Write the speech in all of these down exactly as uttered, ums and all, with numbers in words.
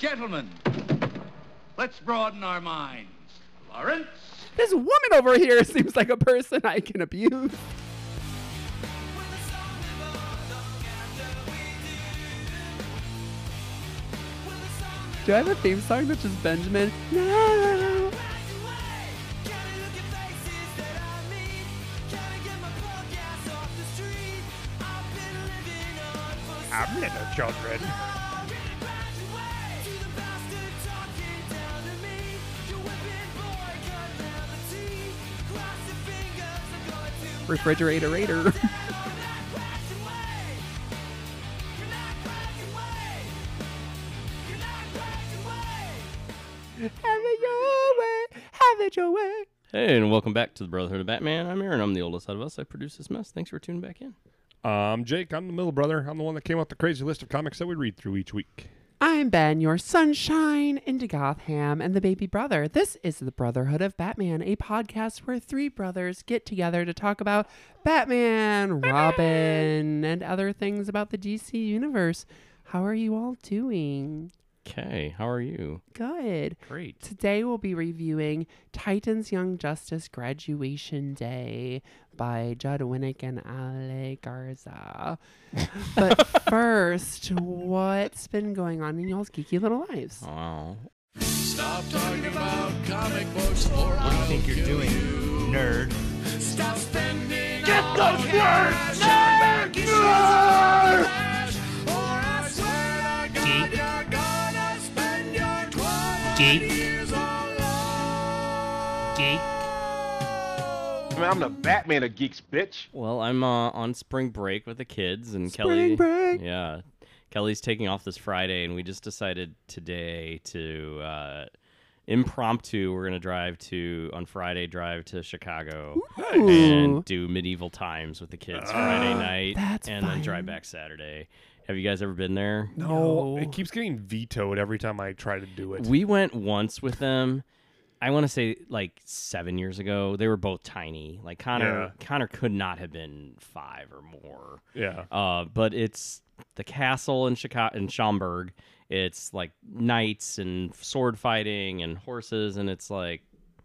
Gentlemen, let's broaden our minds. Lawrence? This woman over here seems like a person I can abuse. Do I have a theme song that's just Benjamin? No. I'm little children. Refrigerator Raider. Have it your way. Have it your way. Hey, and welcome back to the Brotherhood of Batman. I'm Aaron. I'm the oldest out of us. I produce this mess. Thanks for tuning back in. I'm Jake. I'm the middle brother. I'm the one that came up with the crazy list of comics that we read through each week. I'm Ben, your sunshine into Gotham and the baby brother. This is the Brotherhood of Batman, a podcast where three brothers get together to talk about Batman, Robin, and other things about the D C universe. How are you all doing? Okay, how are you? Good. Great. Today we'll be reviewing Titans Young Justice Graduation Day by Judd Winnick and Ale Garza. But first, what's been going on in y'all's geeky little lives? Wow. Stop talking about comic books or What do you I'll think you're kill doing, you. nerd? Stop spending Get all those your words, cash on nerd! issues Nerd! of cash, or I swear to God Geek. you're gonna spend your twelve Geek. years alone. Geek. I mean, I'm the Batman of geeks, bitch. Well, I'm uh, on spring break with the kids, and Spring Kelly. break. Yeah, Kelly's taking off this Friday, and we just decided today to uh, impromptu. We're gonna drive to on Friday. Drive to Chicago Ooh. and do medieval times with the kids Friday night, that's and then fun. drive back Saturday. Have you guys ever been there? No, it keeps getting vetoed every time I try to do it. We went once with them. I want to say like seven years ago. They were both tiny. Like Connor, Yeah. Connor could not have been five or more. yeah. Uh, but it's the castle in Chicago, in Schaumburg. It's like knights and sword fighting and horses, and it's like,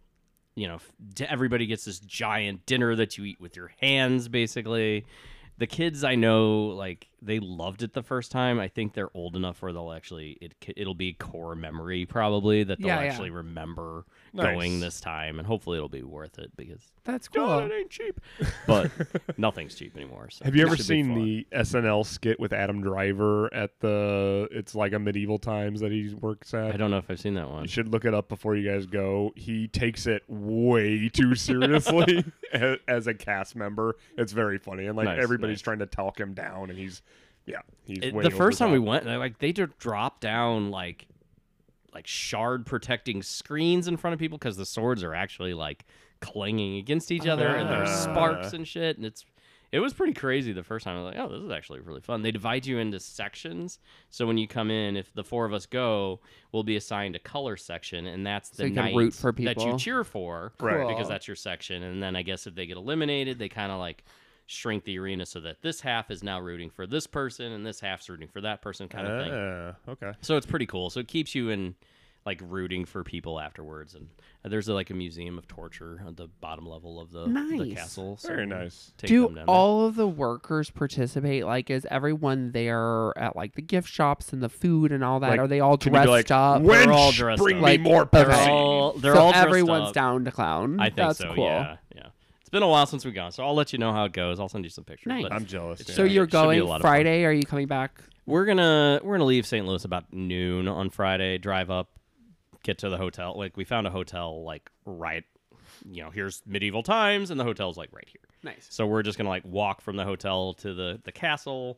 you know, d- everybody gets this giant dinner that you eat with your hands, basically. The kids I know, like, they loved it the first time. I think they're old enough where they'll actually, it, it'll be core memory probably that they'll Yeah, yeah. actually remember Nice. going this time. And hopefully it'll be worth it because That's God, cool. it ain't cheap. But nothing's cheap anymore. So Have you it ever should be seen fun. the S N L skit with Adam Driver at the, it's like a medieval times that he works at? I don't know if I've seen that one. You should look it up before you guys go. He takes it way too seriously a- as a cast member. It's very funny. And like Nice, everybody's nice. trying to talk him down and he's, yeah, he's It- way the over first time we top. went, like they just dropped down like like shard protecting screens in front of people because the swords are actually like clanging against each other and there's Ah. sparks and shit, and it's it was pretty crazy the first time. I was like, oh, this is actually really fun. They divide you into sections, so when you come in, if the four of us go, we'll be assigned a color section, and that's So the you can knight root for that you people. cheer for, Right. because Cool. that's your section. And then I guess if they get eliminated, they kind of like shrink the arena so that this half is now rooting for this person and this half's rooting for that person, kind of thing. Ah, okay. So it's pretty cool. So it keeps you in like rooting for people afterwards. And there's a, like a museum of torture at the bottom level of the, the Nice. castle. So Very you nice. Take Do them down there. all of the workers participate? Like, is everyone there at like the gift shops and the food and all that? Like, Are they all can you be dressed like, up? Wench, They're all dressed bring up. me Like, more okay. They're Pepsi. all, they're so all dressed everyone's up. down to clown. I think That's so. cool. Yeah, yeah. It's been a while since we've gone, so I'll let you know how it goes. I'll send you some pictures. Nice. but I'm jealous. So yeah. you're It should be a going lot of fun. Friday? Are you coming back? We're gonna we're gonna leave Saint Louis about noon on Friday. Drive up, get to the hotel. Like we found a hotel like right, you know, here's medieval times, and the hotel's like right here. Nice. So we're just gonna like walk from the hotel to the the castle,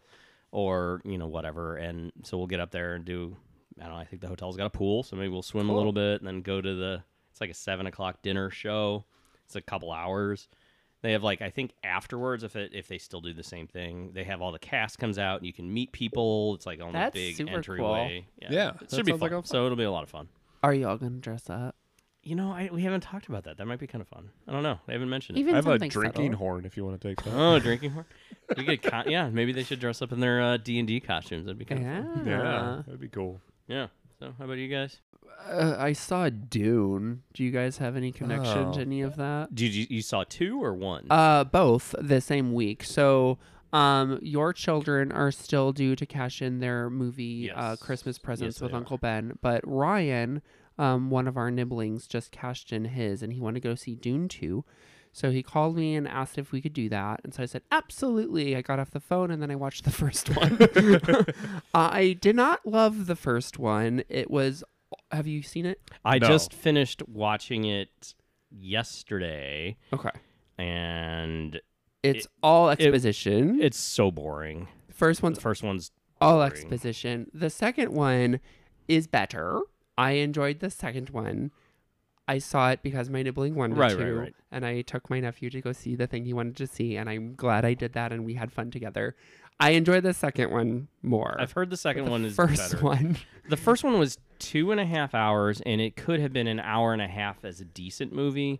or you know whatever. And so we'll get up there and do. I don't know. I think the hotel's got a pool, so maybe we'll swim a little bit and then go to the. It's like a seven o'clock dinner show. It's a couple hours. They have like I think afterwards, if it if they still do the same thing, they have all the cast comes out and you can meet people. It's like on That's the big super entryway. Yeah, Yeah, it that should be sounds fun. like a fun- So it'll be a lot of fun. Are you all going to dress up? You know, I, we haven't talked about that. That might be kind of fun. I don't know. They haven't mentioned it. Even I have a something drinking subtle. horn if you want to take that. Oh, drinking horn. We could, con- yeah. Maybe they should dress up in their uh, D and D costumes. That'd be kind of Yeah. fun. Yeah, that'd be cool. Yeah. So, how about you guys? Uh, I saw Dune. Do you guys have any connection Oh. to any of that? Did you you saw two or one? Uh, both the same week. So, um, your children are still due to cash in their movie uh, Yes. Christmas presents Yes, with they Uncle Ben, but Ryan, um, one of our nibblings, just cashed in his, and he wanted to go see Dune two. So he called me and asked if we could do that, and so I said absolutely. I got off the phone and then I watched the first one. I did not love the first one. It was. Have you seen it? I No. just finished watching it yesterday, Okay. and It's It- all exposition. it's so boring. first The one's first one's all boring. exposition. The second one is better. I enjoyed the second one. I saw it because my nibbling wanted Right, to, right, right. and I took my nephew to go see the thing he wanted to see, and I'm glad I did that, and we had fun together. I enjoyed the second one more. I've heard the second the one is first better. one. The first one was two and a half hours, and it could have been an hour and a half as a decent movie.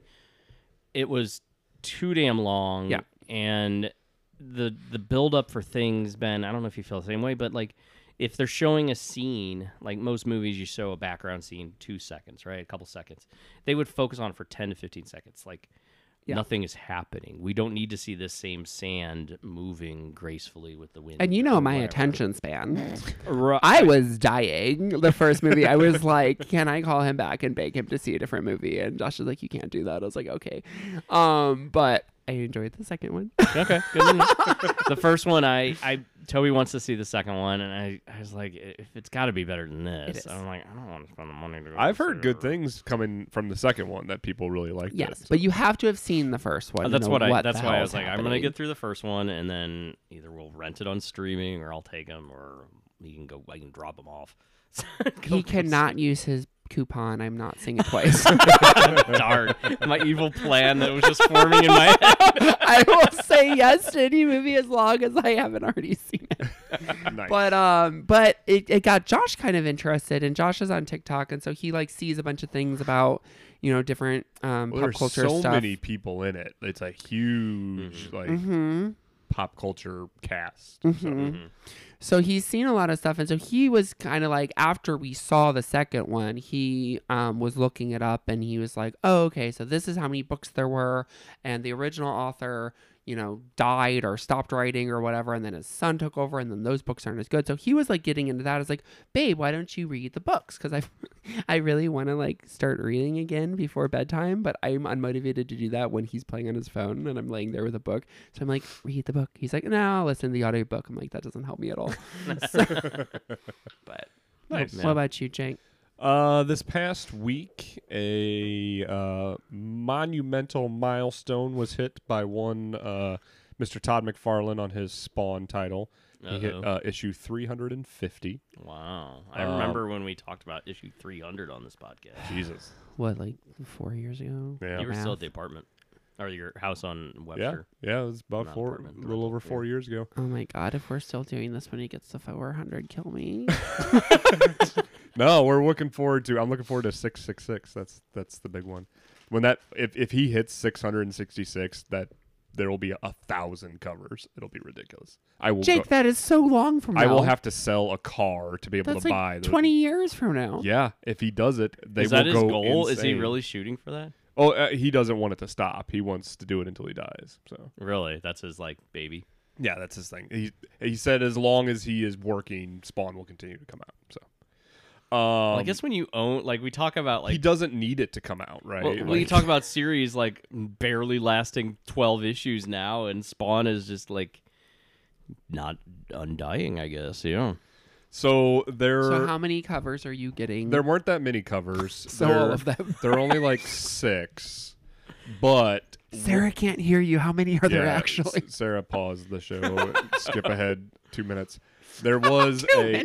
It was too damn long. Yeah. And the the build up for things, Ben, I don't know if you feel the same way, but like if they're showing a scene, like most movies, you show a background scene two seconds, right? A couple seconds. They would focus on it for ten to fifteen seconds. Like Yeah. nothing is happening. We don't need to see this same sand moving gracefully with the wind. And you or know my whatever. attention span. Ru- I was dying the first movie. I was like, can I call him back and beg him to see a different movie? And Josh was like, you can't do that. I was like, okay. Um, but I enjoyed the second one. Okay, good to know. The first one, I, I, Toby wants to see the second one, and I, I was like, if it's got to be better than this, is. I'm like, I don't want to spend the money to go. I've see heard good it. things coming from the second one that people really liked. Yes, it, so. but you have to have seen the first one. Uh, to that's know what I. what That's the why I hell's was like, I'm gonna happening. get through the first one, and then either we'll rent it on streaming, or I'll take them, or he can go. I can drop them off. Go He go cannot use his coupon. I'm not seeing it twice. Darn, my evil plan that was just forming in my head. I will say yes to any movie as long as I haven't already seen it. Nice. But um, but it, it got Josh kind of interested, and Josh is on TikTok, and so he like sees a bunch of things about you know different um well, pop there's culture so stuff. many people in it. It's a huge like Mm-hmm. pop culture cast. So. Mm-hmm. So he's seen a lot of stuff, and so he was kind of like, after we saw the second one, he um, was looking it up, and he was like, oh, okay, so this is how many books there were, and the original author, you know, died or stopped writing or whatever, and then his son took over, and then those books aren't as good. So he was like getting into that. I was like, babe, why don't you read the books? Because I, I really want to like start reading again before bedtime, but I'm unmotivated to do that when he's playing on his phone and I'm laying there with a book. So I'm like, read the book. He's like, no, I'll listen to the audiobook. I'm like, that doesn't help me at all. So- but Nice. what about you, Jake? Uh, this past week, a uh, monumental milestone was hit by one uh, Mister Todd McFarlane on his Spawn title. He hit Uh-oh. uh, issue three hundred fifty. Wow, I Um, remember when we talked about issue three hundred on this podcast. Jesus. What, like four years ago? Yeah. You were still Math. at the apartment, or your house on Yeah. Webster. Yeah, it was about Not four, apartment, a little over rental, four yeah. years ago. Oh my God, if we're still doing this when he gets to four hundred, kill me. No, we're looking forward to. I'm looking forward to six six six. That's that's the big one. When that if if he hits six hundred sixty-six, that there will be a thousand covers. It'll be ridiculous. I will. Jake, go, that is so long from now. I will have to sell a car to be able That's to like buy the, twenty years from now. Yeah, if he does it, they Is will that his go goal? Is he insane. really shooting for that? Oh, uh, he doesn't want it to stop. He wants to do it until he dies. So Really, that's his like baby. yeah, that's his thing. He he said as long as he is working, Spawn will continue to come out. So um, Well, I guess when you own, like we talk about, like he doesn't need it to come out, right? well, Like- when you talk about series like barely lasting twelve issues now, and Spawn is just like not undying, I guess. Yeah. so there. So how many covers are you getting? There weren't that many covers. So there, all of them. there are only like six, but Sarah can't hear you. How many are there yeah, actually? S- Sarah paused the show. Skip ahead two minutes. There was a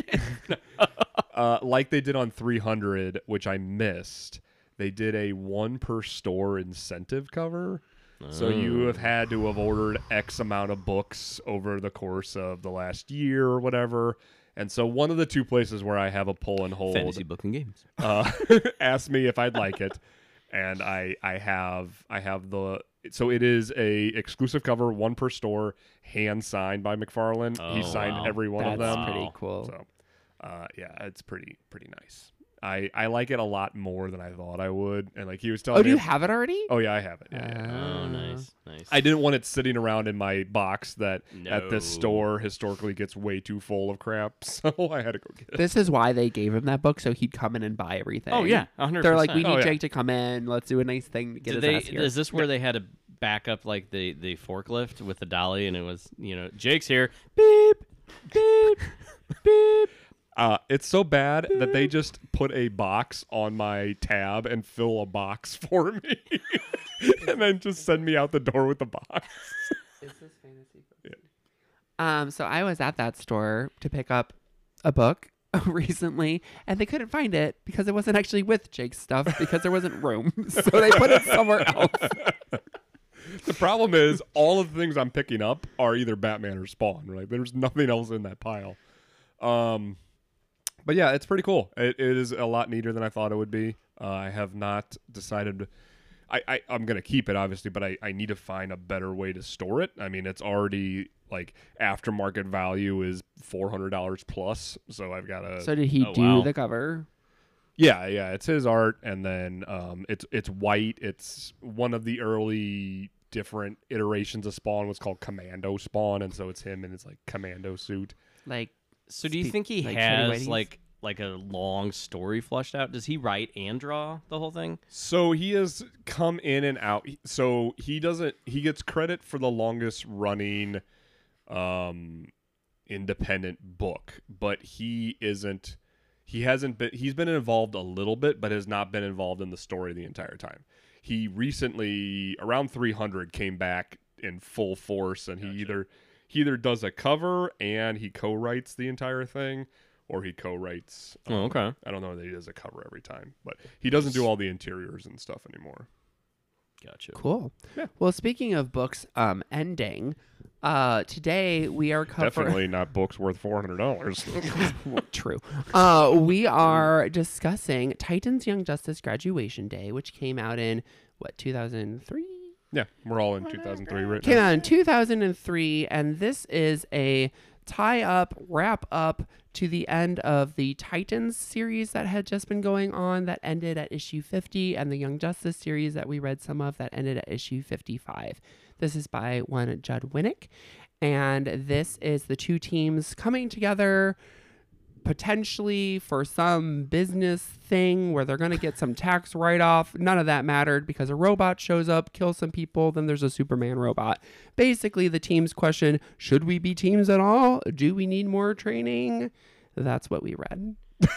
uh, like they did on three hundred, which I missed. They did a one per store incentive cover. So you have had to have ordered X amount of books over the course of the last year or whatever. And so one of the two places where I have a pull and hold Fantasy book and games. uh, asked me if I'd like it, and I I have I have the so it is a exclusive cover, one per store, hand signed by McFarlane. he Oh, signed wow. every one That's of them. pretty Wow. cool. So uh, yeah, it's pretty pretty nice. I, I like it a lot more than I thought I would. And like he was telling Oh, me, do you have it already? oh yeah, I have it. Yeah, yeah. Oh, Uh, nice, nice. I didn't want it sitting around in my box that at this No. store historically gets way too full of crap. So I had to go get it. This is why they gave him that book, so he'd come in and buy everything. Oh yeah, one hundred percent. They're like, we need Oh, yeah. Jake to come in. Let's do a nice thing to get Did his they, ass here. is this where they had to back up like the, the forklift with the dolly, and it was, you know, Jake's here. Beep, beep, beep. Uh, it's so bad that they just put a box on my tab and fill a box for me, and then just send me out the door with the box. Is this fantasy? Um, so I was at that store to pick up a book recently, and they couldn't find it because it wasn't actually with Jake's stuff because there wasn't room. So they put it somewhere else. The problem is all of the things I'm picking up are either Batman or Spawn. Like there's nothing else in that pile. Um, but yeah, it's pretty cool. It, it is a lot neater than I thought it would be. Uh, I have not decided. I, I I'm gonna keep it obviously, but I, I need to find a better way to store it. I mean, it's already like aftermarket value is four hundred dollars plus, so I've got to. So did he Oh, do wow. the cover? Yeah, yeah, it's his art, and then um, it's it's white. It's one of the early different iterations of Spawn was called Commando Spawn, and so it's him in his like commando suit. Like, So do you Spe- think he like Shreddy has Whitey's? like like a long story flushed out? Does he write and draw the whole thing? So he has come in and out. So he doesn't. He gets credit for the longest running, um, independent book, but he isn't. He hasn't been. He's been involved a little bit, but has not been involved in the story the entire time. He recently, around three hundred, came back in full force, and he either he either does a cover and he co-writes the entire thing, or he co-writes. um, Oh, okay. I don't know that he does a cover every time, but he doesn't do all the interiors and stuff anymore. Gotcha. cool. Yeah. Well, speaking of books um, ending, uh, today we are covering. Definitely not books worth four hundred dollars. True. Uh, we are discussing Titans Young Justice Graduation Day, which came out in, what, two thousand three? Yeah, we're all in two thousand three right Came now. out in two thousand three, and this is a tie-up, wrap-up to the end of the Titans series that had just been going on that ended at issue fifty, and the Young Justice series that we read some of that ended at issue fifty-five. This is by one Judd Winnick, and this is the two teams coming together potentially for some business thing where they're going to get some tax write-off. None of that mattered because a robot shows up, kills some people, then there's a Superman robot. Basically, the teams question, should we be teams at all? Do we need more training? That's what we read.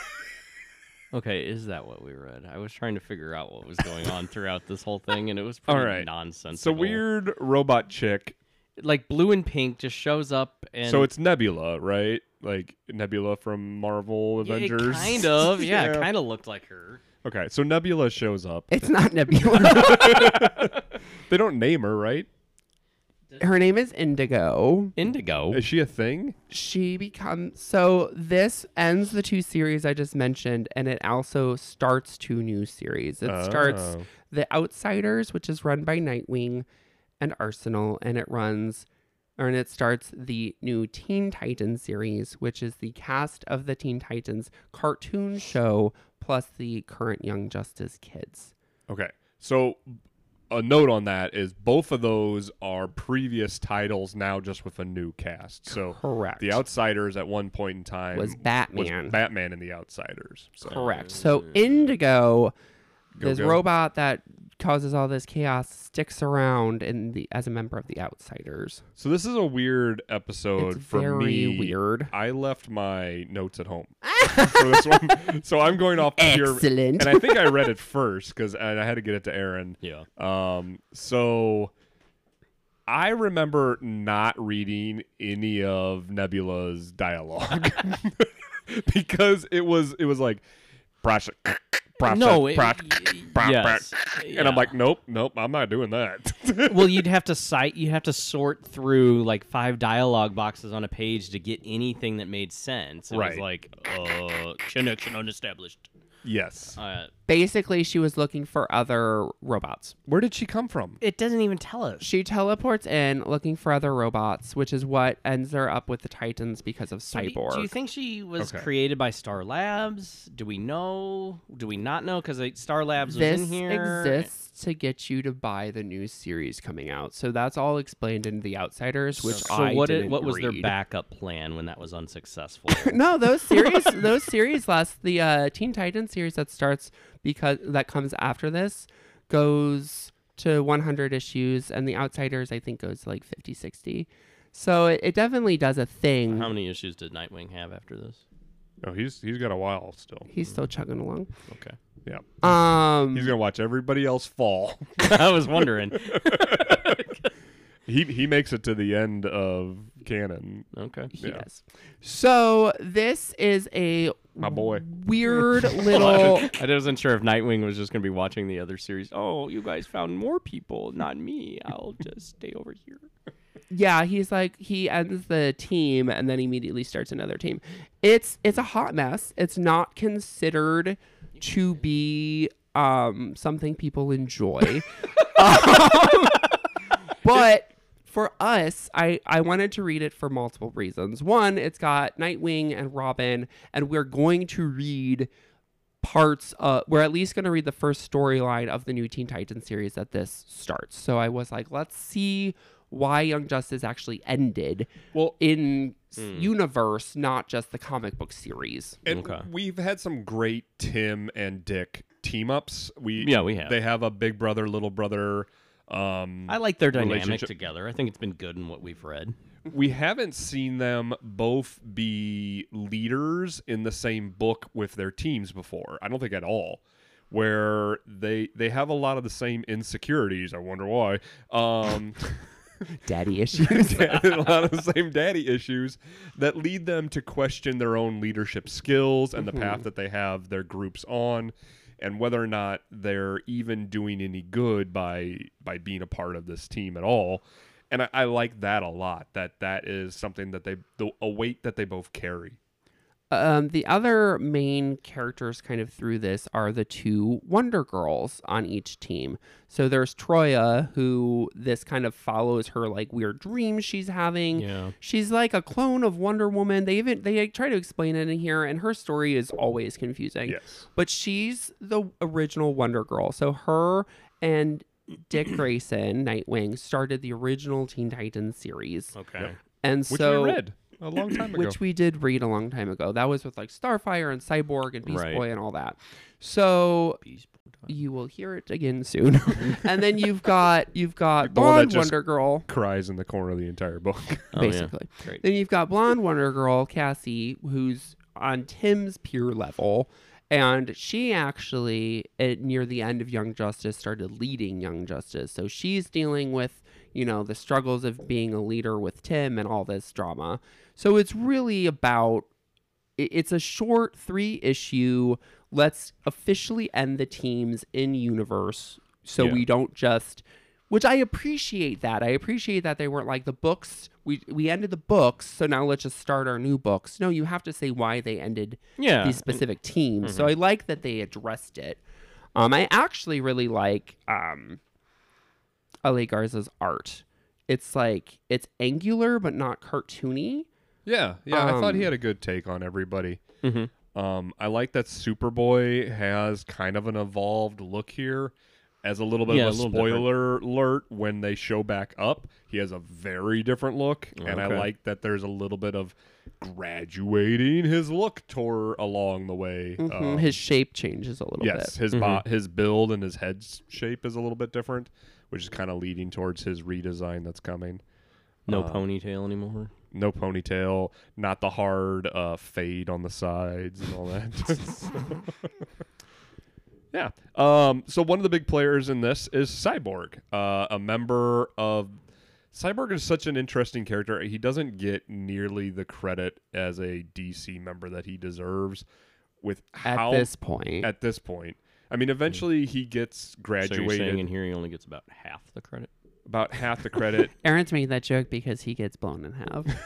Okay, is that what we read? I was trying to figure out what was going on throughout this whole thing, and it was pretty All right. nonsensical. It's a weird robot chick. like blue and pink just shows up, and So it's Nebula, right? Like Nebula from Marvel Yeah, it Avengers. kind of, yeah, it kind of looked like her. Okay, so Nebula shows up. It's not Nebula. They don't name her, right? Her name is Indigo. Indigo. Is she a thing? She becomes so this ends the two series I just mentioned, and it also starts two new series. It starts Oh. The Outsiders, which is run by Nightwing and Arsenal, and it runs and it starts the new Teen Titans series, which is the cast of the Teen Titans cartoon show plus the current Young Justice kids. Okay, so a note on that is both of those are previous titles now just with a new cast. So Correct. The Outsiders at one point in time Was Batman. was Batman and the Outsiders. So. Correct. So Indigo, Go, this go. robot that causes all this chaos, sticks around in the as a member of the Outsiders. So this is a weird episode It's for very me. weird. I left my notes at home for this one, so I'm going off pure. Excellent. And I think I read it first because I had to get it to Aaron. Yeah. Um. So I remember not reading any of Nebula's dialogue because it was it was like process, process, No, it- process, y- process, yes, and I'm yeah. like, nope, nope, I'm not doing that. Well, you'd have to cite, you have to sort through like five dialogue boxes on a page to get anything that made sense. It was Right. like, uh, connection unestablished. Yes. Uh, Basically, she was looking for other robots. Where did she come from? It doesn't even tell us. She teleports in looking for other robots, which is what ends her up with the Titans because of So do- Cyborg. Do you think she was Okay. created by Star Labs? Do we know? Do we not know? Because Star Labs was this in here. exists to get you to buy the new series coming out. So that's all explained in The Outsiders, which so I what? didn't It, what was their read. backup plan when that was unsuccessful? No, those series, those series last. The uh, Teen Titans series that starts because that comes after this goes to one hundred issues, and The Outsiders I think goes to like fifty, sixty. So it, it definitely does a thing. How many issues did Nightwing have after this? Oh, he's he's got a while still. He's still chugging along. Okay. Yeah. Um, He's gonna watch everybody else fall. I was wondering. he he makes it to the end of canon. Okay. he yeah. does. So this is a My boy. weird little. I wasn't sure if Nightwing was just going to be watching the other series. Oh, you guys found more people, not me. I'll just stay over here. Yeah, he's like he ends the team and then immediately starts another team. It's it's a hot mess. It's not considered to be um something people enjoy. um, but for us, I I wanted to read it for multiple reasons. One, it's got Nightwing and Robin, and we're going to read parts uh we're at least going to read the first storyline of the new Teen Titans series that this starts. So I was like, let's see why Young Justice actually ended Well, in s universe, not just the comic book series. and Okay. we've had some great Tim and Dick team ups. We Yeah, we have. They have a big brother, little brother. Um, I like their dynamic relationship. together. I think it's been good in what we've read. we haven't seen them both be leaders in the same book with their teams before. I don't think at all. Where they they have a lot of the same insecurities. I wonder why. Um, Daddy issues. a lot of the same daddy issues that lead them to question their own leadership skills and the path that they have their groups on, and whether or not they're even doing any good by by being a part of this team at all. And I, I like that a lot. That that is something that they the, a weight that they both carry. Um, the other main characters kind of through this are the two Wonder Girls on each team. So there's Troya, who this kind of follows her like weird dreams she's having. Yeah. She's like a clone of Wonder Woman. They even they try to explain it in here, and her story is always confusing. Yes. But she's the original Wonder Girl. So her and Dick Grayson, Nightwing, started the original Teen Titans series. Okay. And Which so we read a long time ago. which we did read a long time ago. That was with like Starfire and Cyborg and Beast Right. Boy and all that. So you will hear it again soon. And then you've got you've got The one that blonde just- Wonder Girl, Cries in the corner of the entire book. Oh, yeah. basically. Great. Then you've got blonde Wonder Girl, Cassie, who's on Tim's peer level. And she actually, at near the end of Young Justice, started leading Young Justice. So she's dealing with, you know, the struggles of being a leader with Tim and all this drama. So it's really about, it- it's a short three issue. Let's officially end the teams in universe so Yeah. we don't just, which I appreciate that. I appreciate that they weren't like the books. We we ended the books, so now let's just start our new books. No, you have to say why they ended Yeah. these specific teams. So I like that they addressed it. Um, I actually really like um, Ale Garza's art. It's like it's angular but not cartoony. Yeah, yeah. I thought he Um, had a good take on everybody. Mhm. Um, I like that Superboy has kind of an evolved look here. As a little bit Yeah, of a, a little different. spoiler alert, when they show back up, he has a very different look, and I Okay. like that there's a little bit of graduating his look toward along the way. Mhm. Um, His shape changes a little yes, bit. his Mhm. bo- his build and his head s- shape is a little bit different, which is kind of leading towards his redesign that's coming. No Uh, ponytail anymore. No ponytail, not the hard uh, fade on the sides and all that. Yeah. Um, so one of the big players in this is Cyborg, uh, a member of. Cyborg is such an interesting character. He doesn't get nearly the credit as a D C member that he deserves. With At how this point, at this point, I mean, eventually he gets So you're graduated saying in here he only gets about half the credit? about half the credit. Aaron's made that joke because he gets blown in half.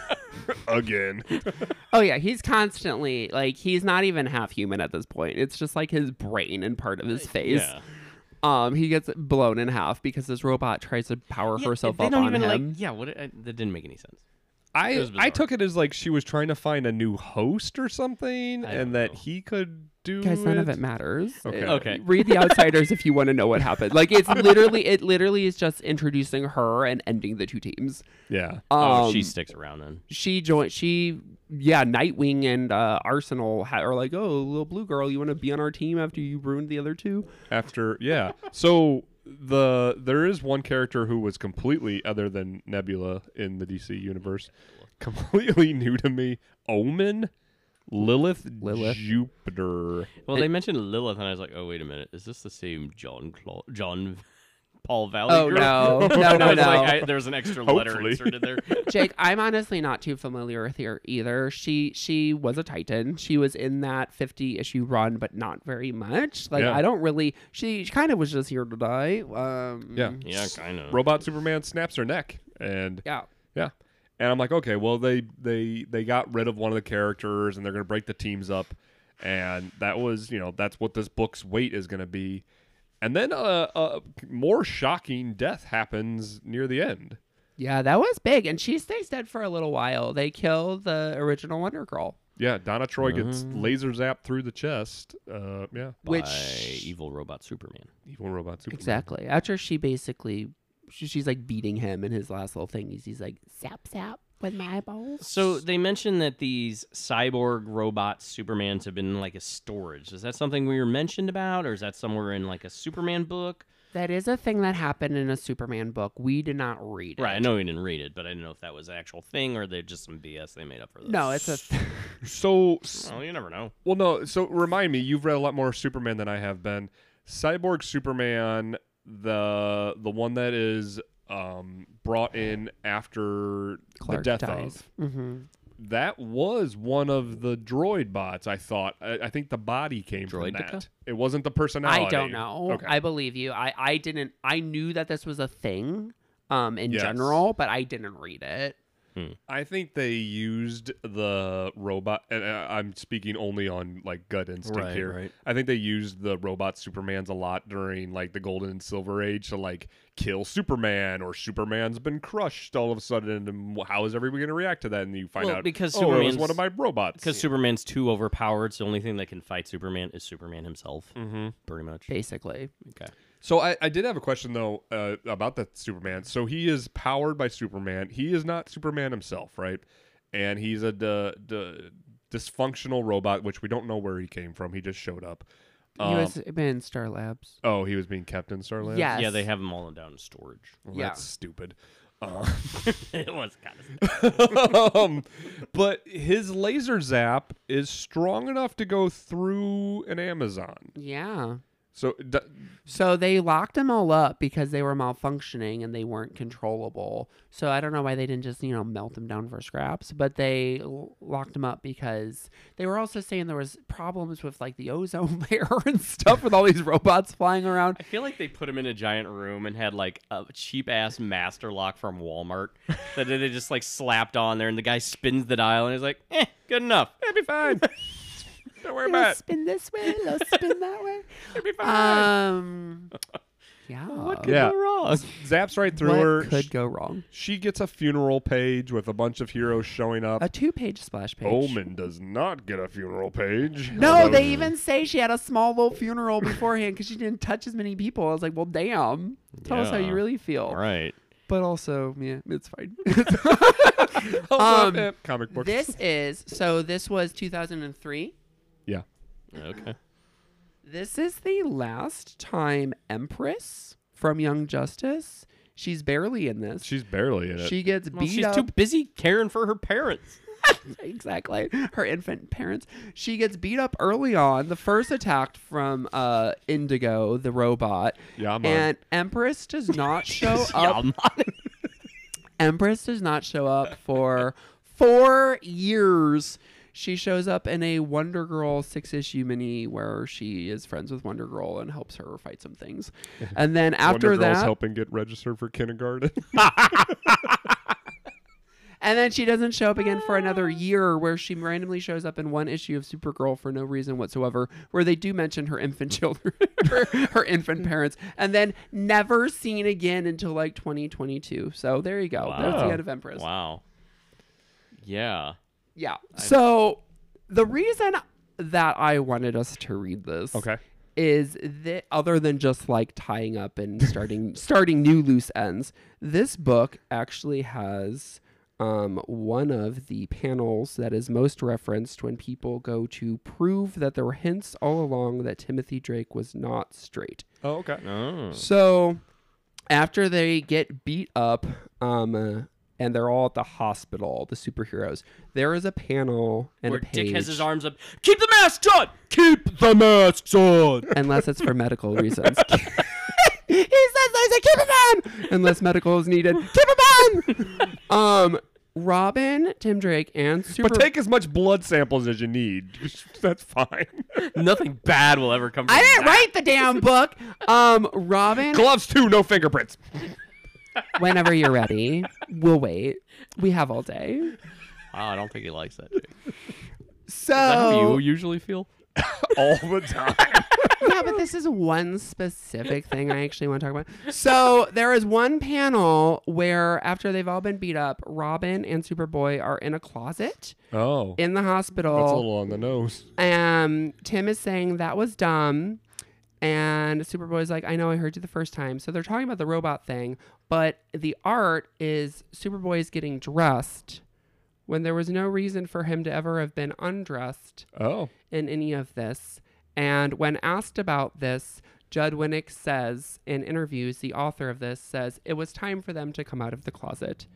Again. Oh yeah, he's constantly like he's not even half human at this point. It's just like his brain and part of his face. Yeah. Um, he gets blown in half because this robot tries to power Yeah, herself they up don't on even him. like. Yeah, what? I, that didn't make any sense. It I was I bizarre. took it as like she was trying to find a new host or something, I don't and that know. he could do. Guys, none of it. it matters. Okay. It- Okay. Read The Outsiders if you want to know what happened. Like it's literally, it literally is just introducing her and ending the two teams. Yeah. Oh, Um, she sticks around then. she joined. She, yeah, Nightwing and uh, Arsenal ha- are like, oh, little blue girl, you want to be on our team after you ruined the other two? After yeah. So the there is one character who was completely other than Nebula in the D C universe, completely new to me. Omen, Lilith, Lilith. Jupiter. Well, they mentioned Lilith, and I was like, oh wait a minute, is this the same John Cla- John Paul Valley? Oh, girl? no. No, I no, was no. Like, I, there was an extra letter Hopefully. inserted there. Jake, I'm honestly not too familiar with her either. She she was a Titan. She was in that fifty issue run, but not very much. Like Yeah. I don't really. She kind of was just here to die. Um, Yeah. Yeah, kind of. Robot Superman snaps her neck, and yeah. yeah. And I'm like, okay, well they they they got rid of one of the characters, and they're gonna break the teams up, and that was you know that's what this book's weight is gonna be. And then a, a more shocking death happens near the end. Yeah, that was big, and she stays dead for a little while. They kill the original Wonder Girl, Yeah, Donna Troy gets Mm. laser zapped through the chest. Uh, yeah, By which evil robot Superman. evil robot Superman. exactly after she basically she, she's like beating him in his last little thing. He's, he's like sap sap with my eyeballs. So they mentioned that these cyborg robot Supermans have been in like a storage. Is that something we were mentioned about, or is that somewhere in like a Superman book? That is a thing that happened in a Superman book. We did not read it. Right, I know we didn't read it, but I didn't know if that was an actual thing or they're just some B S they made up for this. No, it's a. Th- So, s- Well, you never know. well, no. So remind me, you've read a lot more Superman than I have been. Cyborg Superman, the the one that is um, brought in after Clark the death dies. of. Mm-hmm. That was one of the droid bots. I thought. I, I think the body came from Droidica? that. It wasn't the personality. I don't know. Okay. I believe you. I, I didn't. I knew that this was a thing, um, in Yes. general, but I didn't read it. I think they used the robot, and uh, I'm speaking only on like gut instinct Right, here. right. I think they used the robot Supermans a lot during like the Golden and Silver Age to like kill Superman, or Superman's been crushed all of a sudden, and how is everybody going to react to that? And you find Well, out because oh, it was Superman's- one of my robots. Because Superman's too overpowered, so the only thing that can fight Superman is Superman himself, Mm-hmm. pretty much. Basically, Okay. So I, I did have a question though uh, about that Superman. So he is powered by Superman. He is not Superman himself, right? And he's a d- d- dysfunctional robot, which we don't know where he came from. He just showed up. he Um, was in Star Labs. oh, he was being kept in Starland. Yes. Yeah, they have them all down in storage. Well, Yeah. that's stupid. Uh, It was kind of. um, but his laser zap is strong enough to go through an Amazon. Yeah. So d- So they locked them all up because they were malfunctioning and they weren't controllable. So I don't know why they didn't just, you know, melt them down for scraps, but they l- locked them up because they were also saying there was problems with like the ozone layer and stuff with all these robots flying around. I feel like they put him in a giant room and had like a cheap ass master lock from Walmart that they just like slapped on there, and the guy spins the dial and he's like, "Eh, good enough. it'd be fine. Don't worry Let's about it. spin this way, let's spin that way. It'd be fine. Um, yeah. What could Yeah. go wrong?" Zaps right through What her. could go wrong? She gets a funeral page with a bunch of heroes showing up. A two-page splash page. Omen does not get a funeral page. No, Although- they even say she had a small little funeral beforehand because she didn't touch as many people. I was like, well, damn. Tell us how Yeah. you really feel. All right. But also, yeah, it's fine. Also, Um, eh, comic books. This is, so this was two thousand three. yeah. Okay. This is the last time Empress from Young Justice. She's barely in this. She's barely in it. She gets Well, beat she's up. too busy caring for her parents. Exactly. Her infant parents. She gets beat up early on. The first attack from uh, Indigo, the robot. Yeah, man. And Empress does not show up. Empress does not show up for four years. She shows up in a Wonder Girl six-issue mini where she is friends with Wonder Girl and helps her fight some things. And then after Wonder Girl's that, helping get registered for kindergarten. And then she doesn't show up again for another year, where she randomly shows up in one issue of Supergirl for no reason whatsoever, where they do mention her infant children, her, her infant parents, and then never seen again until like twenty twenty-two. So there you go. Wow. That's the end of Empress. Wow. Yeah. Yeah. So the reason that I wanted us to read this Okay. is that other than just like tying up and starting starting new loose ends, this book actually has um, one of the panels that is most referenced when people go to prove that there were hints all along that Timothy Drake was not straight. Oh, okay. Oh. So after they get beat up, um, uh, and they're all at the hospital, the superheroes, there is a panel and Where a page. Dick has his arms up. Keep the masks on! Keep the masks on! Unless it's for medical reasons. He says, I said, keep him on! Unless medical is needed. Keep him on! um, Robin, Tim Drake, and Super... But take as much blood samples as you need. That's fine. Nothing bad will ever come from I didn't that. write the damn book! Um, Robin... Gloves too, no fingerprints. Whenever you're ready. We'll wait. We have all day. Wow, I don't think he likes that. Jake. So... Is that how you usually feel? All the time. Yeah, but this is one specific thing I actually want to talk about. So there is one panel where after they've all been beat up, Robin and Superboy are in a closet Oh. in the hospital. That's a little on the nose. And Tim is saying that was dumb. And Superboy's like, I know, I heard you the first time. So they're talking about the robot thing. But the art is Superboy's getting dressed when there was no reason for him to ever have been undressed Oh. in any of this. And when asked about this, Judd Winnick says in interviews, the author of this says, it was time for them to come out of the closet.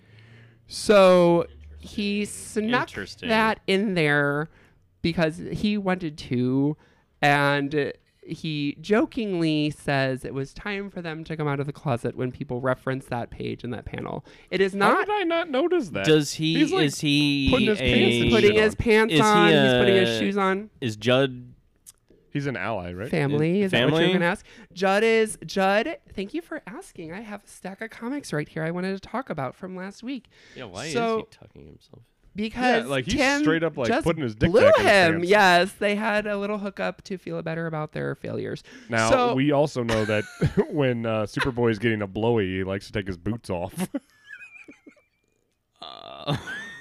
So he snuck Interesting. that in there because he wanted to. And he jokingly says it was time for them to come out of the closet when people reference that page in that panel. It is How not did I not notice that? Does he? He's, like, is he putting his a, pants in putting shit his on. pants Is he on. He's putting his a- shoes on. Is Judd? He's an ally, right? Family is that what Family? you're gonna ask? Judd is Judd. Thank you for asking. I have a stack of comics right here I wanted to talk about from last week. Yeah. Why So- is he tucking himself? Because Yeah, like, he's Tim straight up, like, just putting his dick blew back in his him. pants. Yes, they had a little hookup to feel better about their failures. Now, so, we also know that when uh, Superboy is getting a blowy, he likes to take his boots off. Uh,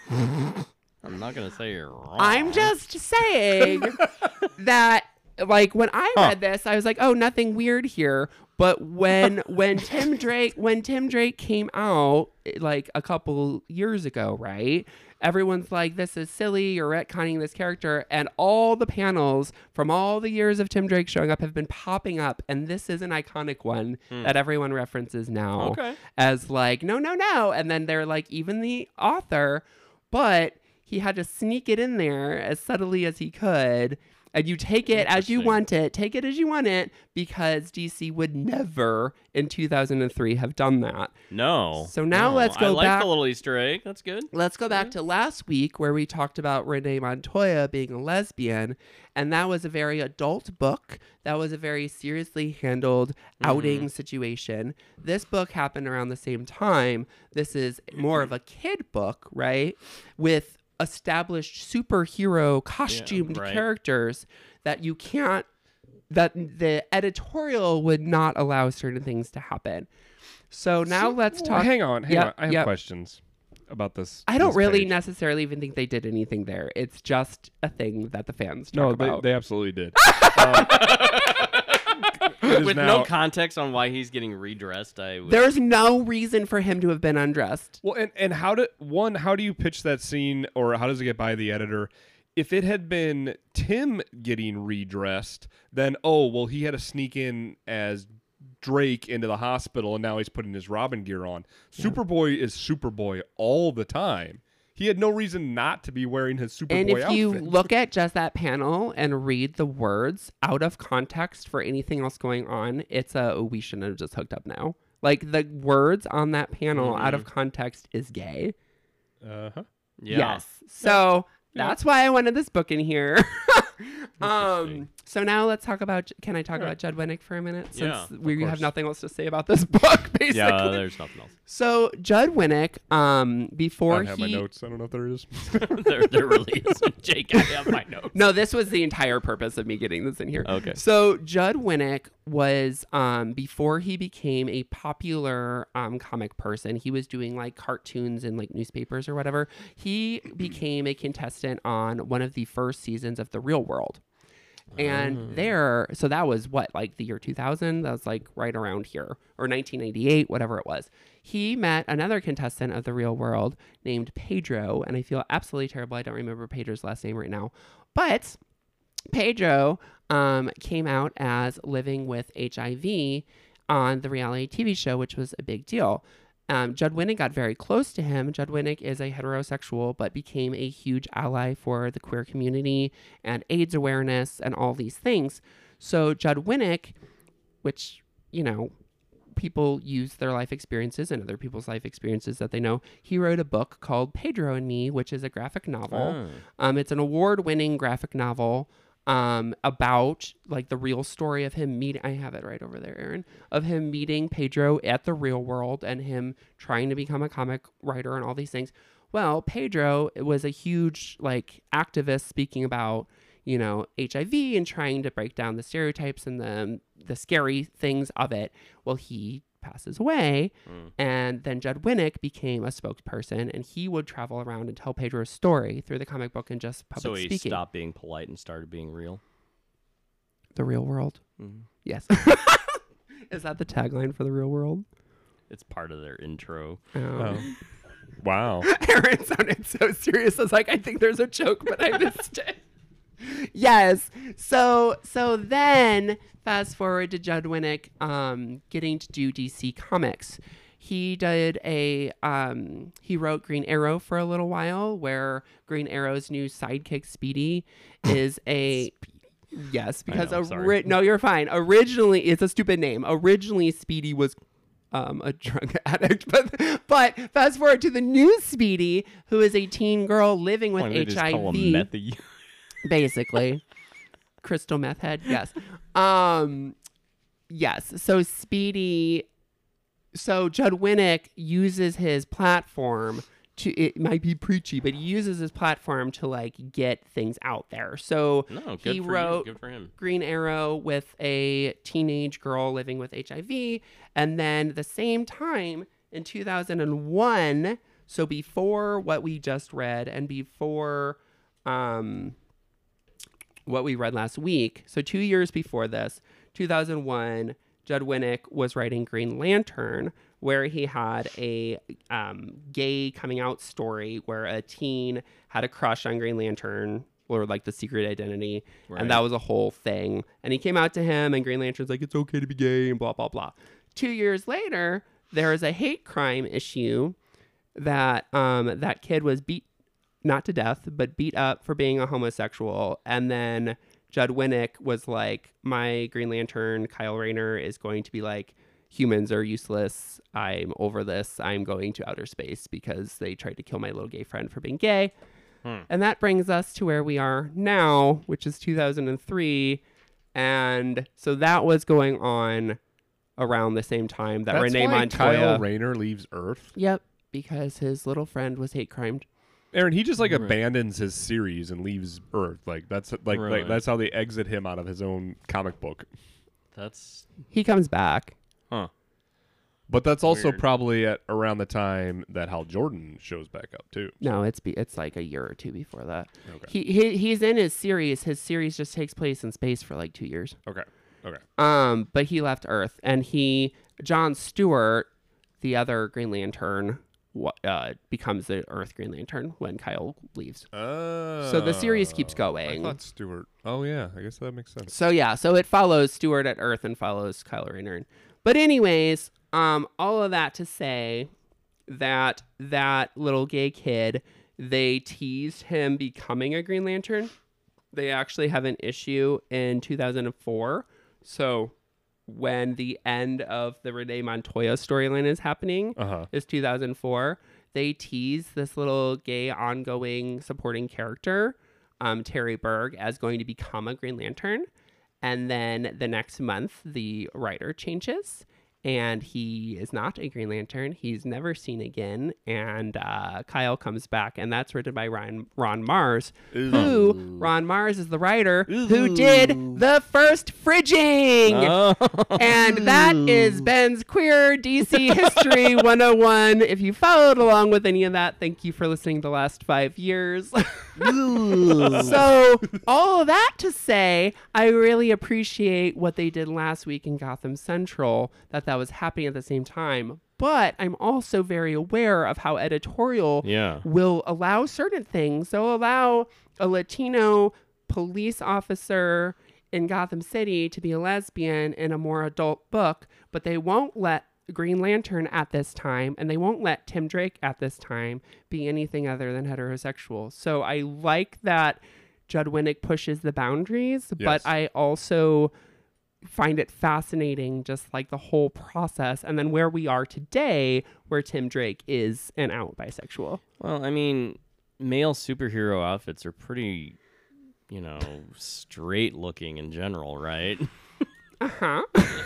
I'm not gonna say you're wrong. I'm just saying that, like, when I read this, I was like, oh, nothing weird here. But when when Tim Drake when Tim Drake came out like a couple years ago, right? Everyone's like, this is silly, you're retconning this character. And all the panels from all the years of Tim Drake showing up have been popping up. And this is an iconic one that everyone references now Okay. as like, no, no, no. And then they're like, even the author, but he had to sneak it in there as subtly as he could. And you take it as you Interesting. want it. Take it as you want it because D C would never in two thousand three have done that. No. So now No. let's go I like back- the little Easter egg. That's good. Let's go back to last week where we talked about Renee Montoya being a lesbian. And that was a very adult book. That was a very seriously handled outing situation. This book happened around the same time. This is more of a kid book, right? With established superhero costumed right. characters that you can't, that the editorial would not allow certain things to happen. So now let's Well, talk. hang on, hang Yep, on. I have yep. questions about this. I don't this really page. necessarily even think they did anything there. It's just a thing that the fans talk No, they, about. they absolutely did. Um, it is With now- no context on why he's getting redressed, I would. There's no reason for him to have been undressed. Well, and, and how do one? How do you pitch that scene, or how does it get by the editor? If it had been Tim getting redressed, then oh well, he had to sneak in as Drake into the hospital, and now he's putting his Robin gear on. Superboy is Superboy all the time. He had no reason not to be wearing his Superboy And if outfit. you look at just that panel and read the words out of context for anything else going on, it's a oh, we shouldn't have just hooked up now. Like the words on that panel out of context is gay. uh huh. Yeah. Yes. So that's why I wanted this book in here. um. So now let's talk about. Can I talk about Judd Winnick for a minute? Since Yeah, of we have course. nothing else to say about this book, basically. Yeah, there's nothing else. So Judd Winnick, um, I before don't have my he notes. I don't know if there is. there, there really isn't. Jake, I have my notes. No, this was the entire purpose of me getting this in here. Okay. So Judd Winnick was, um, before he became a popular um, comic person, he was doing like cartoons in like newspapers or whatever. He became a contestant on one of the first seasons of The Real World. And there, so that was what, like the year two thousand? That was like right around here, or nineteen ninety-eight, whatever it was. He met another contestant of The Real World named Pedro, and I feel absolutely terrible. I don't remember Pedro's last name right now. But Pedro um, came out as living with H I V on the reality T V show, which was a big deal. Um, Judd Winnick got very close to him. Judd Winnick is a heterosexual, but became a huge ally for the queer community and AIDS awareness and all these things. So Judd Winnick, which, you know, people use their life experiences and other people's life experiences that they know. He wrote a book called Pedro and Me, which is a graphic novel. Um, it's an award-winning graphic novel um, about like the real story of him meeting. I have it right over there, Aaron. Of him meeting Pedro at the real world and him trying to become a comic writer and all these things. Well, Pedro was a huge like activist speaking about, you know, H I V and trying to break down the stereotypes and the the scary things of it. Well, he passes away, Mm. and then Judd Winnick became a spokesperson, and he would travel around and tell Pedro's story through the comic book and just public So he speaking. stopped being polite and started being real. The Real World. Mhm. Yes. Is that the tagline for The Real World? It's part of their intro. Oh. Oh. Wow. Aaron sounded so serious. I was like, I think there's a joke, but I missed it. Yes. So so then fast forward to Judd Winnick um, getting to do D C Comics. He did a um, he wrote Green Arrow for a little while, where Green Arrow's new sidekick Speedy is a yes because know, ori- sorry. no you're fine. Originally it's a stupid name. Originally Speedy was um, a drug addict, but but fast forward to the new Speedy, who is a teen girl living with Why don't they H just I call him V. Methy? Basically. Crystal meth head, yes. Um yes. So Speedy so Judd Winnick uses his platform to, it might be preachy, but he uses his platform to like get things out there. So No, good he for wrote you. Good for him. Green Arrow with a teenage girl living with H I V, and then the same time in two thousand one, so before what we just read and before um what we read last week. So two years before this, two thousand one, Judd Winnick was writing Green Lantern, where he had a um, gay coming out story where a teen had a crush on Green Lantern, or like the secret identity, Right. and that was a whole thing. And he came out to him, and Green Lantern's like, it's okay to be gay, and blah, blah, blah. Two years later, there is a hate crime issue that um, that kid was beat not to death, but beat up for being a homosexual. And then Judd Winnick was like, my Green Lantern, Kyle Rayner, is going to be like, humans are useless. I'm over this. I'm going to outer space because they tried to kill my little gay friend for being gay. Hmm. And that brings us to where we are now, which is two thousand three. And so that was going on around the same time that That's Renee why Montoya. Kyle Rayner leaves Earth. Yep, because his little friend was hate crimed. Aaron, he just like Right. abandons his series and leaves Earth. Like that's like, Really? like that's how they exit him out of his own comic book. That's He comes back. huh. But that's also Weird. probably at around the time that Hal Jordan shows back up too. No, it's be, it's like a year or two before that. Okay. He, he he's in his series. His series just takes place in space for like two years. Okay. Okay. Um, but he left Earth, and he John Stewart, the other Green Lantern, wa- uh, becomes the Earth Green Lantern when Kyle leaves. Oh. So the series keeps I going. thought Stewart. Oh yeah, I guess that makes sense. So yeah, so it follows Stewart at Earth and follows Kyle Rayner. But anyways, um, all of that to say that that little gay kid, they teased him becoming a Green Lantern. They actually have an issue in two thousand four. So when the end of the Renee Montoya storyline is happening, Uh huh. is two thousand four. They tease this little gay ongoing supporting character um, Terry Berg as going to become a Green Lantern. And then the next month, the writer changes. And he is not a Green Lantern. He's never seen again. And uh, Kyle comes back, and that's written by Ryan, Ron Mars, Ooh. who, Ron Mars is the writer who did the first fridging. Oh. And that is Ben's Queer D C History one oh one. If you followed along with any of that, thank you for listening the last five years. So, all of that to say, I really appreciate what they did last week in Gotham Central, that that was happening at the same time. But I'm also very aware of how editorial Yeah. will allow certain things. They'll allow a Latino police officer in Gotham City to be a lesbian in a more adult book, but they won't let Green Lantern at this time, and they won't let Tim Drake at this time be anything other than heterosexual. So I like that Judd Winnick pushes the boundaries, Yes. but I also find it fascinating, just like the whole process, and then where we are today, where Tim Drake is an out bisexual. Well, I mean, male superhero outfits are pretty, you know, straight looking in general, right? Uh-huh.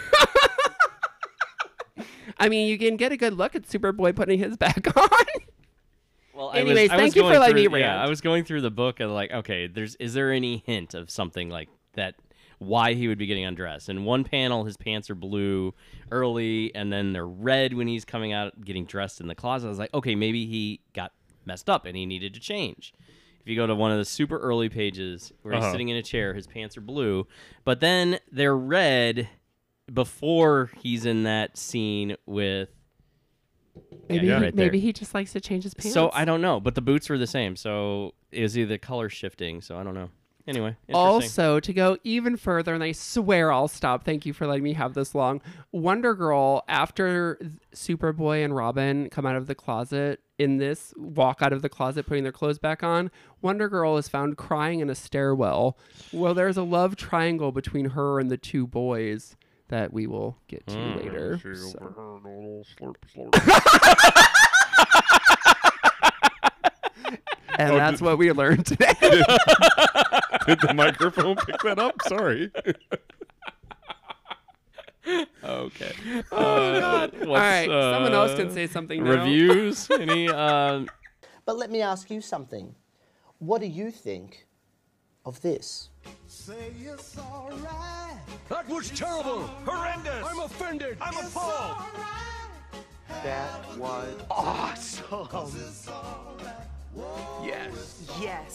I mean, you can get a good look at Superboy putting his back on. Well, Anyways, I was, I thank was you for going letting me through- Yeah, rant. I was going through the book and like, okay, there's is there any hint of something like that? Why he would be getting undressed? In one panel, his pants are blue early, and then they're red when he's coming out getting dressed in the closet. I was like, okay, maybe he got messed up and he needed to change. If you go to one of the super early pages where he's Uh-huh. sitting in a chair, his pants are blue, but then they're red before he's in that scene with. Maybe, Yeah, he, right there. maybe he just likes to change his pants. So I don't know, but the boots were the same. So is either color shifting? So I don't know. Anyway, interesting. Also, to go even further, and I swear I'll stop. Thank you for letting me have this long. Wonder Girl, after Superboy and Robin come out of the closet in this, walk out of the closet putting their clothes back on, Wonder Girl is found crying in a stairwell. Well, there's a love triangle between her and the two boys that we will get to Mm. later. So. And Oh, that's did- what we learned today. Did the microphone pick that up? Sorry. Okay. Oh, God. All right. Someone else can say something now. Reviews? Any? Uh, But let me ask you something. What do you think of this? That was terrible. Horrendous. I'm offended. I'm appalled. That was awesome. Yes. Yes.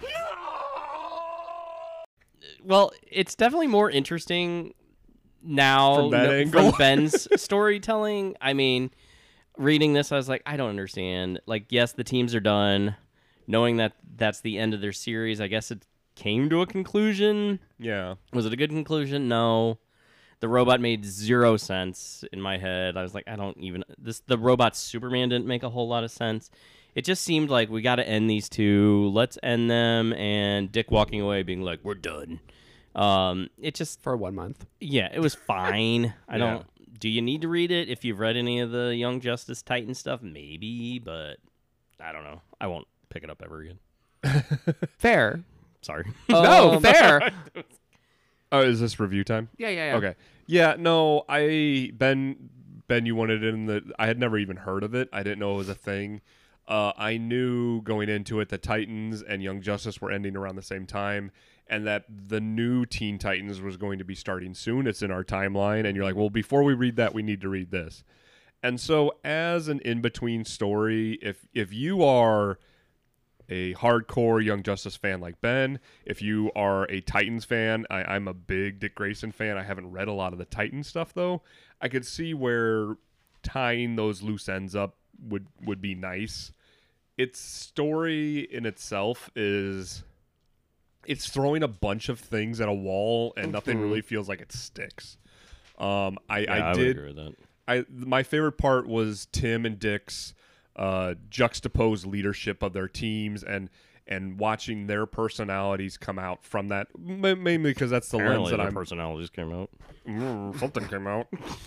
well, it's definitely more interesting now From that no- angle. from Ben's storytelling. I mean, reading this, I was like, I don't understand. Like, yes, the teams are done. Knowing that that's the end of their series, I guess it came to a conclusion. Yeah. Was it a good conclusion? No. The robot made zero sense in my head. I was like, I don't even this. The robot Superman didn't make a whole lot of sense. It just seemed like we got to end these two. Let's end them. And Dick walking away, being like, "We're done." Um, it just For one month. yeah, it was fine. I Yeah. don't. Do you need to read it if you've read any of the Young Justice Titan stuff? Maybe, but I don't know. I won't pick it up ever again. Fair. Sorry. No, fair. Oh, is this review time? Yeah, yeah, yeah. Okay. Yeah, no, I Ben Ben you wanted it in the I had never even heard of it. I didn't know it was a thing. Uh, I knew going into it that Titans and Young Justice were ending around the same time, and that the new Teen Titans was going to be starting soon. It's in our timeline, and you're like, well, before we read that, we need to read this. And so, as an in-between story, if if you are a hardcore Young Justice fan like Ben, if you are a Titans fan, I, I'm a big Dick Grayson fan. I haven't read a lot of the Titan stuff, though. I could see where tying those loose ends up would would be nice. Its story in itself is it's throwing a bunch of things at a wall, and nothing really feels like it sticks. Um, I, Yeah, I I would did. agree with that. I my favorite part was Tim and Dick's uh, juxtaposed leadership of their teams and and watching their personalities come out from that. M- mainly because that's the Apparently lens that their I'm. personalities came out. Mm, something came out.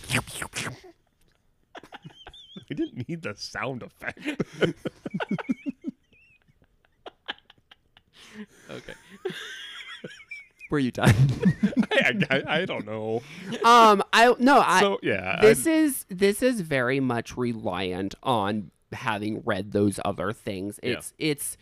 I didn't need the sound effect. Okay. Were you done? I, I, I don't know. um, I no, I. So yeah, This I, is this is very much reliant on having read those other things. Yeah. It's it's.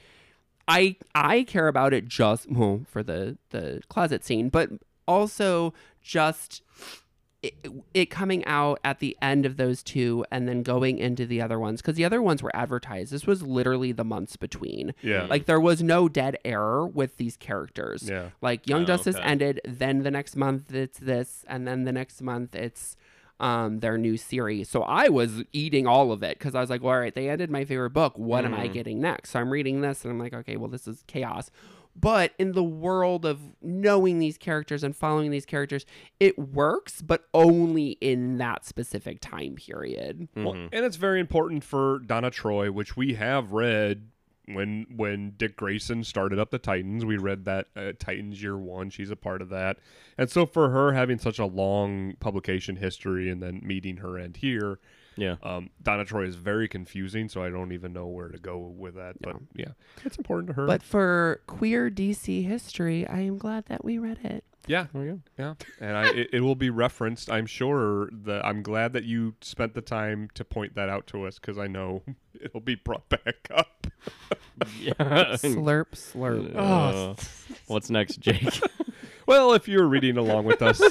I I care about it just well, for the the closet scene, but also just it, it coming out at the end of those two and then going into the other ones, because the other ones were advertised. This was literally the months between. Yeah. Like there was no dead air with these characters. Yeah. Like Young Oh, Justice okay. ended, then the next month it's this, and then the next month it's um their new series. So I was eating all of it because I was like, well, all right, they ended my favorite book. What am I getting next? So I'm reading this and I'm like, okay, well, this is chaos. But in the world of knowing these characters and following these characters, it works, but only in that specific time period. well, and it's very important for Donna Troy, which we have read when when Dick Grayson started up the Titans. We read that uh, Titans Year One. She's a part of that, and so for her having such a long publication history and then meeting her end here. Yeah. Um, Donna Troy is very confusing, so I don't even know where to go with that. But yeah, it's important to her. But for queer D C history, I am glad that we read it. yeah, yeah, and I it, it will be referenced. I'm sure that I'm glad that you spent the time to point that out to us because I know it'll be brought back up. Yeah. Slurp, slurp. Uh, what's next, Jake? Well, if you're reading along with us,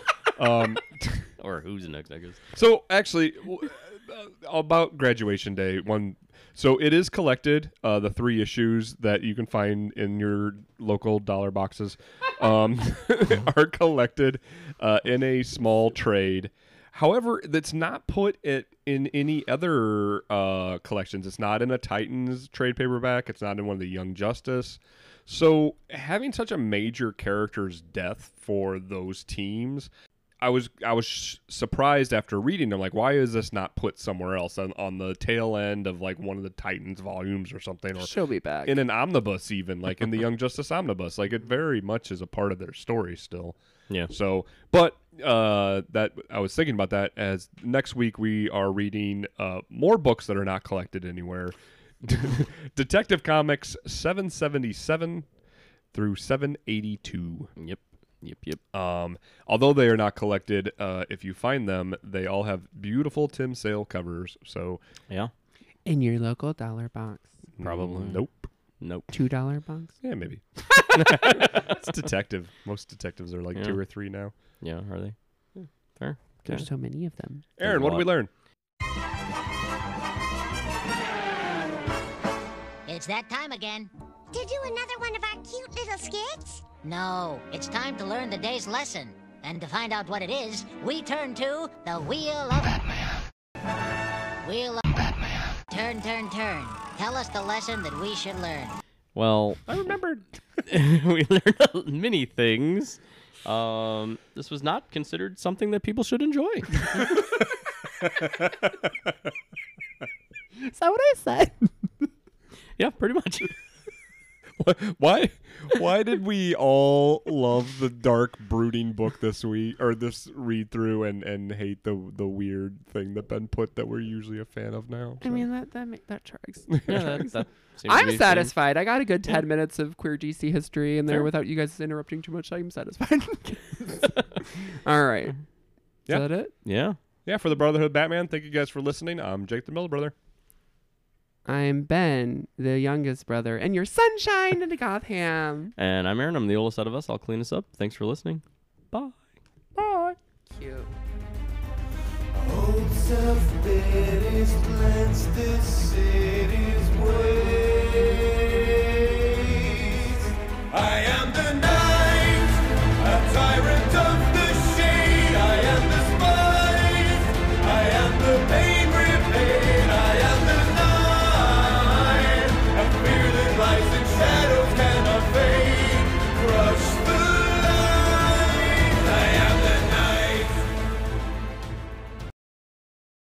um, Or who's next, I guess. so actually w- uh, about Graduation Day, one. So it is collected. Uh, the three issues that you can find in your local dollar boxes um, are collected uh, in a small trade. However, that's not put it in any other uh, collections. It's not in a Titans trade paperback. It's not in one of the Young Justice. So having such a major character's death for those teams, I was I was sh- surprised after reading them. Like, why is this not put somewhere else on, on the tail end of like one of the Titans volumes or something, or She'll be back. in an omnibus, even like in the Young Justice omnibus? Like, it very much is a part of their story still. Yeah. So, but uh, that I was thinking about that as next week we are reading uh, more books that are not collected anywhere. Detective Comics seven seventy-seven through seven eighty-two. Yep. Yep. Yep. Um, although they are not collected, uh, if you find them, they all have beautiful Tim Sale covers. So Yeah. In your local dollar box. Probably. mm, nope. Nope. Two dollar box. Yeah, maybe. It's detective. Most detectives are like Yeah. two or three now. Yeah. Are they? Fair. There's Okay. so many of them. Aaron, a what did we lot. learn? It's that time again. To do another one of our cute little skits? No, it's time to learn the day's lesson. And to find out what it is, we turn to the Wheel of Batman. Wheel of Batman. Turn, turn, turn. Tell us the lesson that we should learn. Well, I remembered. we learned many things. Um, this was not considered something that people should enjoy. Is that what I said? Yeah, pretty much. Why? Why did we all love the dark, brooding book this week, or this read through, and, and hate the the weird thing that Ben put that we're usually a fan of now? I mean, that that, make, that tracks. Yeah, that, that seems to I'm be a satisfied. I got a good ten minutes of queer D C history in there Fair. without you guys interrupting too much. I'm satisfied. All right. Is Yeah. that it? theme. Yeah. Yeah, for the Brotherhood of Batman, thank you guys for listening. I'm Jake the Miller Brother. I'm Ben, the youngest brother, and your sunshine into Gotham. And I'm Aaron. I'm the oldest out of us. I'll clean us up. Thanks for listening. Bye. Bye. Cute. Old self-bid is plans, this city's way.